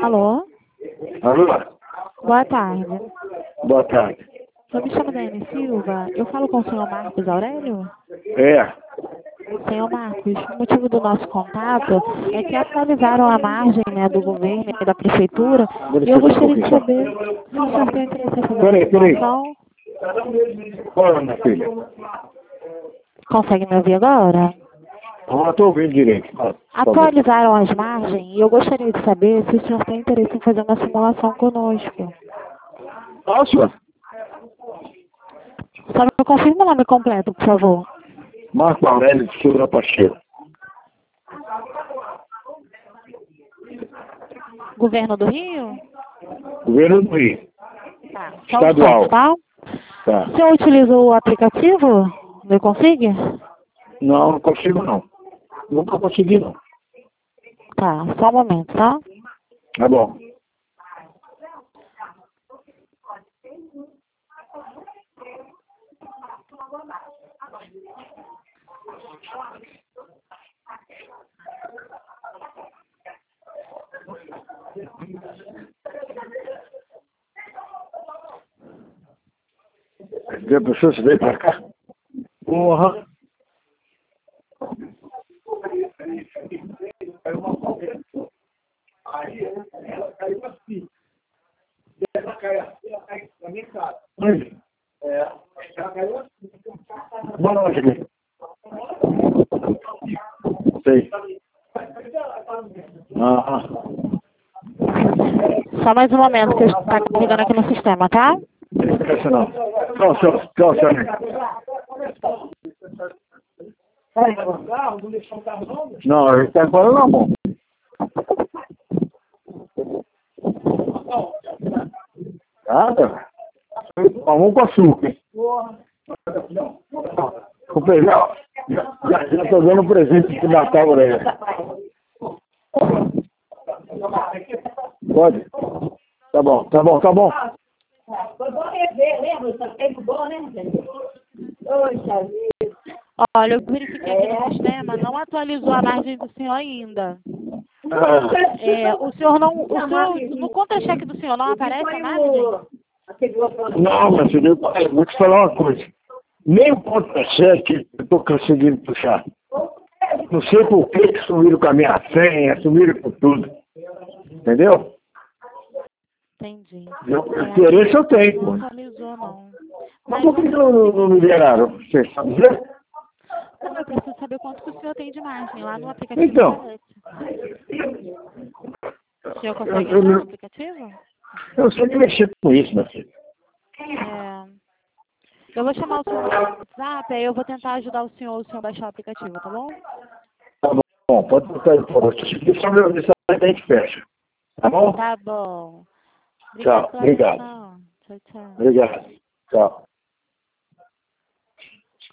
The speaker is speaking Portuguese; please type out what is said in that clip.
Alô? Alô? Boa tarde. Boa tarde. Eu me chamo Daiane Silva. Eu falo com o senhor Marcos Aurélio? É. Senhor Marcos, o motivo do nosso contato é que atualizaram a margem, né, do governo e da prefeitura e eu gostaria de saber se o senhor tem interesse em fazer uma simulação. Olha, minha filha. Consegue me ouvir agora? Eu estou ouvindo direito. Atualizaram as margens e eu gostaria de saber se o senhor tem interesse em fazer uma simulação conosco. Posso? Só me confirma o nome completo, por favor. Marco Aurélio de Silva Pacheco. Governo do Rio? Governo do Rio. Tá. Estadual. Tá? Tá. O senhor utiliza o aplicativo do Config? Não, não consigo não. Nunca consegui não. Tá, só um momento, tá? Tá bom. Já pensou se veio pra cá? Porra. Ela caiu assim. Ela caiu na minha casa. Onde? Ela caiu assim. Bora onde aqui? Sei. Só mais um momento que está carregando aqui no sistema, tá? Não esquece não. Tchau, não, ele está agora na mão. Nada. Vamos com açúcar. Vou pegar. Já estou dando presente de Natal para ele. Pode? Tá bom. Foi bom rever, lembra? Só tempo bom, né, gente? Poxa vida. Olha, eu verifiquei aqui no sistema, não atualizou a margem do senhor ainda. O senhor no contra-cheque do senhor não aparece a margem? Não, meu filho, eu vou te falar uma coisa. Nem o contra-cheque eu estou conseguindo puxar. Não sei por que sumiram com a minha senha, sumiram com tudo. Entendeu? Entendi. Interesse eu tenho. Não atualizou, não. Mas por que não me liberaram? Você sabe dizer? Não, eu preciso saber quanto que o senhor tem de margem lá no aplicativo. Então. O senhor consegue entrar no aplicativo? Eu sei que mexer com isso, meu filho. Eu vou chamar o senhor no WhatsApp, aí eu vou tentar ajudar o senhor baixar o aplicativo, tá bom? Tá bom, pode botar aí, por favor. Se só meu mensagem a gente fecha. Tá bom? Tá bom. Tchau, obrigado. Tchau. Obrigado. Tchau.